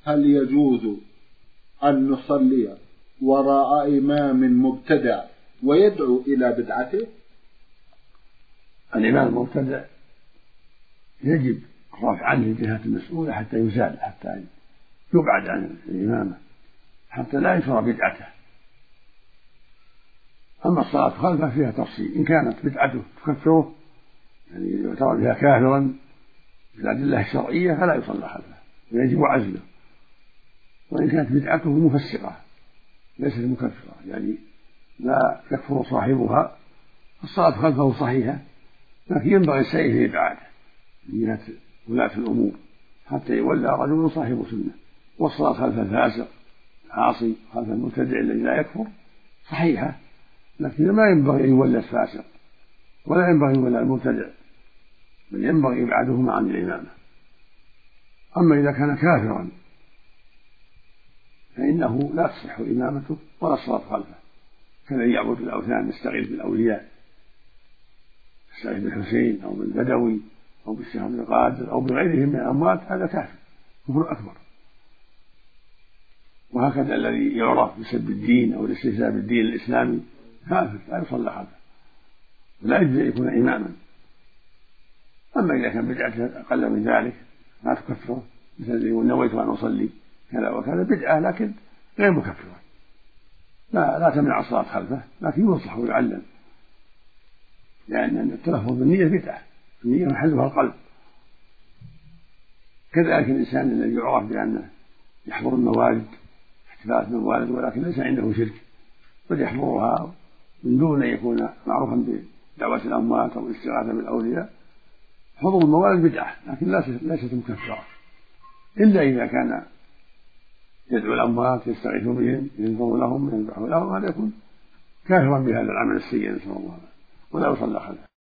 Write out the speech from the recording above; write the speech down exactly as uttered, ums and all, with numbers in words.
هل يجوز أن نصلي وراء إمام مبتدع ويدعو إلى بدعته؟ الإمام المبتدع يجب الرفع عنه الجهة المسؤولة حتى يزال، حتى يبعد عن الإمامة، حتى لا ينشر بدعته. أما الصلاة خلفه فيها تفصيل، إن كانت بدعته تكفره يعني يعتبر بها كافرا بالأدلة الشرعية فلا يصلى خلفه ويجب عزله، وإن كانت بدعته مفسقة ليست مكفرة يعني لا يكفر صاحبها، الصلاة خلفه صحيحة، لكن ينبغي السعي في إبعاده من جهة ولاة الأمور حتى يولى رجل صاحب سنة. والصلاة خلف الفاسق العاصي خلف المبتدع الذي لا يكفر صحيحة، لكن ما ينبغي أن يولى الفاسق ولا ينبغي أن يولى المبتدع، بل ينبغي إبعادهما عن الإمامة. أما إذا كان كافرا فإنه لا تصح إمامته ولا الصلاة خلفه، كالذي يعبد الأوثان يستغيث بالأولياء، يستغيث بالحسين أو بالبدوي أو بالشيخ عبد القادر أو بغيرهم من الأموات، هذا كافر كفر أكبر. وهكذا الذي يعرف بسب الدين أو الاستهزاء بالدين الإسلامي كافر لا يصلى خلفه ولا يجوز أن يكون إماما. أما إذا كان بدعته أقل من ذلك ما تكفره، مثل الذي يقول نويت أن أصلي كذا وكذا، بدعة لكن غير مكفرة، لا لا تمنع الصلاة خلفه، لكن ينصح ويعلم، لأن التلفظ بالنية بدعة، النية محلها القلب. كذلك الإنسان الذي يعرف بأنه يحضر الموالد احتفالات الموالد ولكن ليس عنده شرك، بل يحضرها من دون أن يكون معروفا بدعوة الأموات أو الاستغاثة بالأولياء، حضور الموالد بدعة لكن ليست مكفرة، إلا إذا كان يدعو الأموات يستغيث بهم ينظر لهم ينبح لهم، هذا يكون كافرا بهذا العمل السيء نسأل الله، ولا يصلى خلفه.